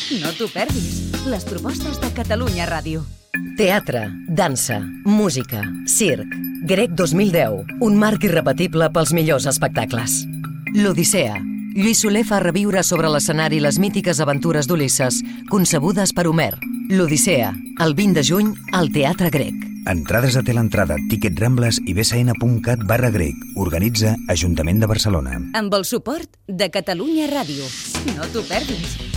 No t'ho perdis. Les propostes de Catalunya Ràdio. Teatre, dansa, música, circ. Grec 2010, un marc irrepetible pels millors espectacles. L'Odissea. Lluís Soler fa reviure sobre l'escenari les mítiques aventures d'Ulisses, concebudes per Homer. L'Odissea, el 20 de juny, al Teatre Grec. Entrades a Teleentrada, Ticket Rambles i bsn.cat/grec. Organitza Ajuntament de Barcelona. Amb el suport de Catalunya Ràdio. No t'ho perdis.